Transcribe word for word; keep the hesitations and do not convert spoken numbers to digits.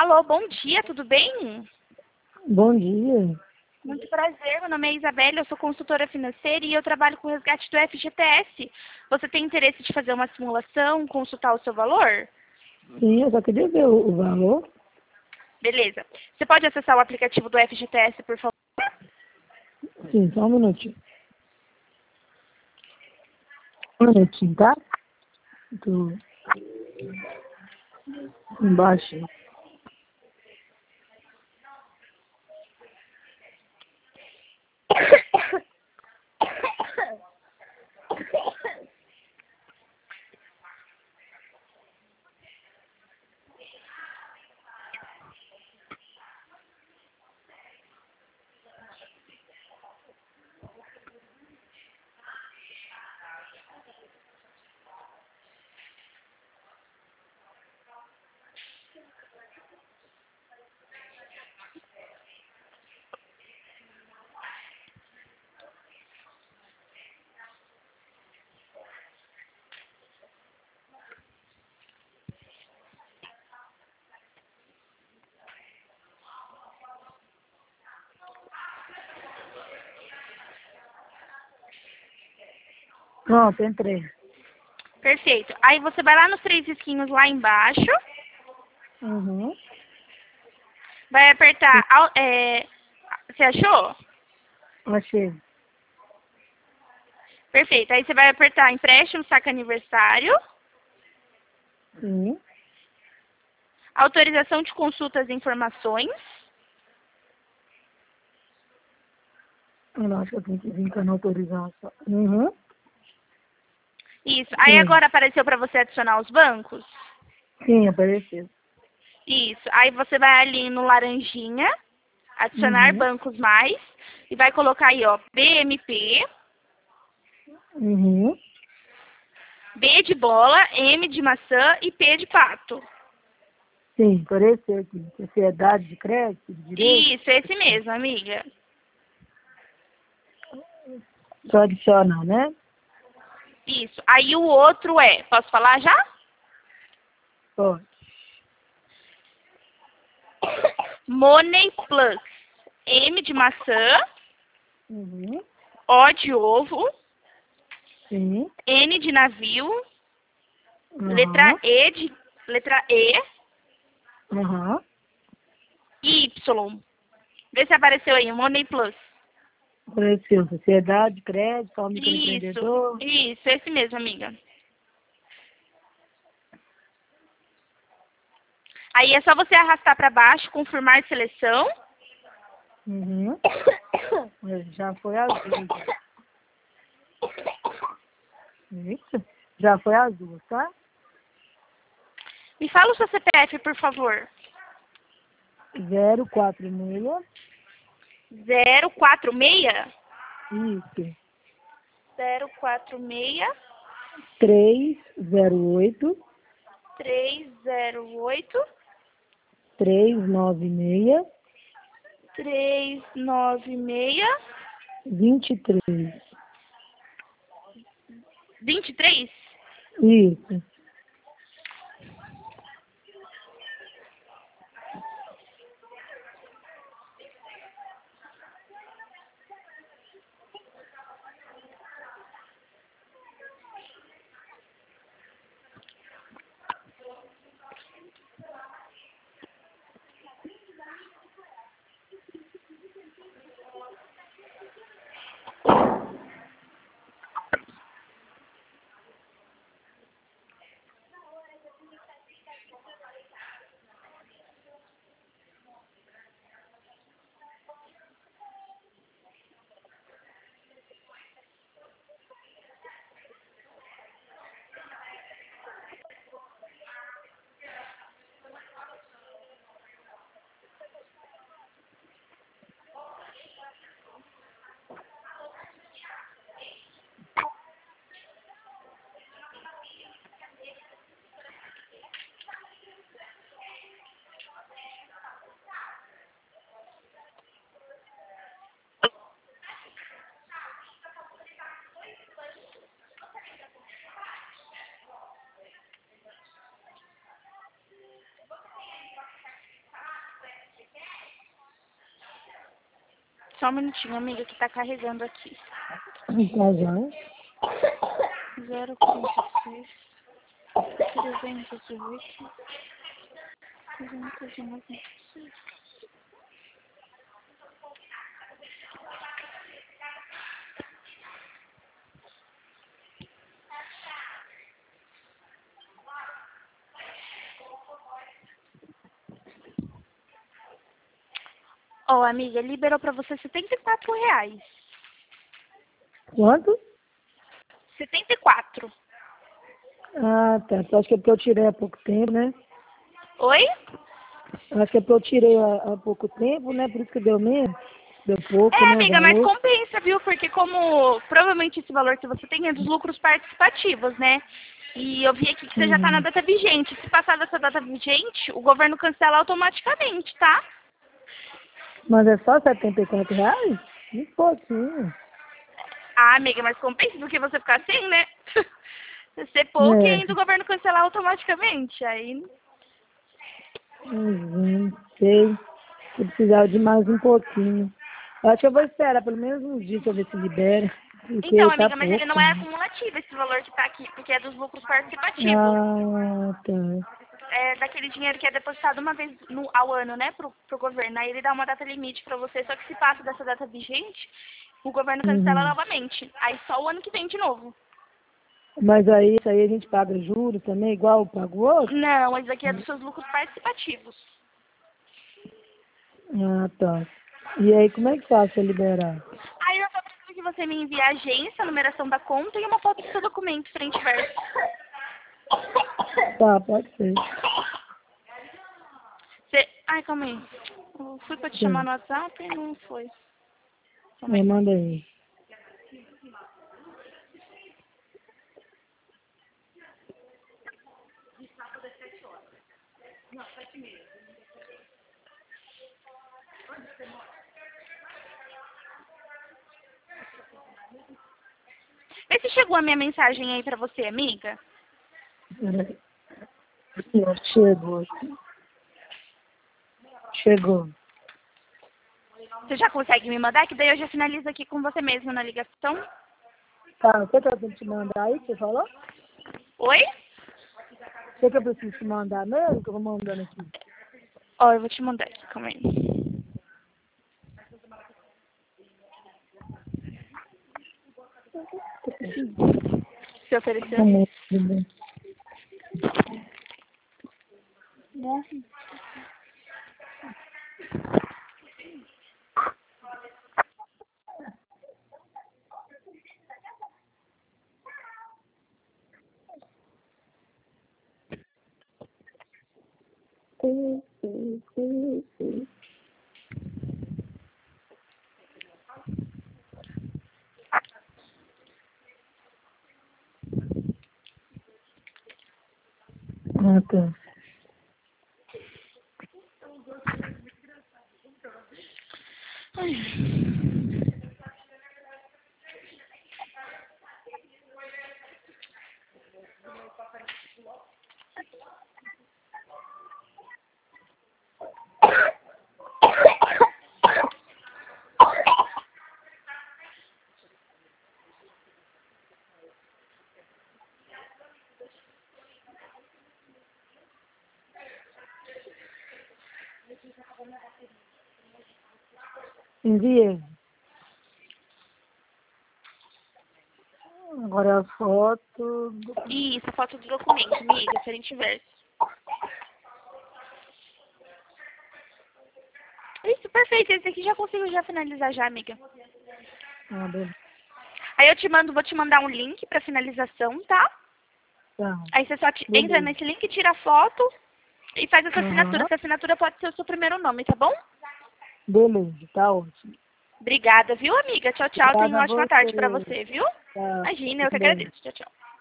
Alô, bom dia, tudo bem? Bom dia. Muito prazer, meu nome é Isabela, eu sou consultora financeira e eu trabalho com o resgate do F G T S. Você tem interesse de fazer uma simulação, consultar o seu valor? Sim, eu só queria ver o, o valor. Beleza. Você pode acessar o aplicativo do F G T S, por favor? Sim, só um minutinho. Um minutinho, tá? Tô embaixo. Pronto, entrei. Perfeito. Aí você vai lá nos três risquinhos lá embaixo, Uhum. vai apertar... au- É... Você achou? Achei. Perfeito. Aí você vai apertar empréstimo, saque aniversário, Sim. autorização de consultas e informações. Eu não acho que eu tenho que vir com a autorização. Uhum. Isso. Aí Sim. agora apareceu para você adicionar os bancos? Sim, apareceu. Isso. Aí você vai ali no laranjinha, adicionar Uhum. bancos mais, e vai colocar aí, ó, B M P, Uhum. B de bola, M de maçã e P de pato. Sim, apareceu aqui. Sociedade de crédito, de direito. Isso, esse mesmo, amiga. Só adicionar, né? Isso. Aí o outro é, posso falar já? Pode. Money Plus. M de maçã, Uhum. O de ovo, Sim. N de navio, letra Aham. E de letra E, Aham. Y. Vê se apareceu aí, Money Plus. Apareceu. Sociedade, crédito, ao Isso, microempreendedor. isso, esse mesmo, amiga. Aí é só você arrastar para baixo, confirmar seleção. Uhum. Já foi azul. Isso. Já foi azul, tá? Me fala o seu C P F, por favor. Zero quatro seis. Zero quatro seis. Isso. Zero quatro seis Três zero oito. três zero oito Três nove seis. três nove seis Vinte e três. vinte e três. Isso. Só um minutinho, amiga, que tá carregando aqui. Tá já. zero quarenta e seis, trezentos e oito, trezentos e noventa e seis. Ó, oh, amiga, liberou pra você setenta e quatro reais. Quanto? setenta e quatro. Ah, tá. Então, acho que é porque eu tirei há pouco tempo, né? Oi? Acho que é porque eu tirei há, há pouco tempo, né? Por isso que deu mesmo. Deu pouco, É, né? amiga, mas Valor. compensa, viu? Porque como provavelmente esse valor que você tem é dos lucros participativos, né? E eu vi aqui que você já tá na Uhum. data vigente. Se passar dessa data vigente, o governo cancela automaticamente, tá? Mas é só setenta e quatro reais? Um pouquinho. Ah, amiga, mas compensa do que você ficar sem, né? Ser pouco e É. ainda o governo cancelar automaticamente. Aí. Uhum. Sei. Eu precisava de mais um pouquinho. Eu acho que eu vou esperar pelo menos uns dias pra ver se libera. Então, Porque tá amiga, mas ele pouco, não é né? acumulativo esse valor que tá aqui, porque é dos lucros participativos. Ah, tá. É daquele dinheiro que é depositado uma vez no, ao ano, né, pro, pro governo. Aí ele dá uma data limite pra você, só que se passa dessa data vigente, o governo cancela Uhum. novamente. Aí só o ano que vem de novo. Mas aí, isso aí a gente paga juros também, igual paga o outro? Não, esse aqui é dos seus lucros participativos. Ah, tá. E aí, como é que faz pra liberar? Aí eu só preciso que você me envie a agência, a numeração da conta e uma foto do seu documento frente e verso. Tá, pode ser. Você... Ai, calma aí. Eu fui pra te chamar Sim. no WhatsApp e não foi. Calma É, aí. manda aí. Vê se chegou a minha mensagem aí pra você, amiga. Peraí. Aqui, ó, chegou. Chegou. Você já consegue me mandar? Que daí eu já finalizo aqui com você mesmo na ligação. Tá, o que que eu tenho que te mandar aí, que você falou? Oi? O que que eu preciso te mandar mesmo, que eu vou mandando aqui? Ó, eu vou te mandar aqui, calma aí. Se ofereceu. Amém. Tudo bem. Morre. Sim, sim, sim, sim. Ah, tá. Ai. Enviei. Agora a foto do... Isso, a foto do documento, amiga, se a gente verso. Isso, perfeito. Esse aqui já consigo já finalizar já, amiga. Ah, beleza. Aí eu te mando, vou te mandar um link pra finalização, tá? Tá. Aí você só te- entra Beleza. nesse link, tira a foto e faz essa assinatura. Aham. Essa assinatura pode ser o seu primeiro nome, tá bom? Beleza, tá ótimo. Obrigada, viu, amiga? Tchau, tchau. Tenha Obrigada uma a ótima tarde pra você. você, viu? Tá, Imagina, eu que tudo bem. agradeço. Tchau, tchau.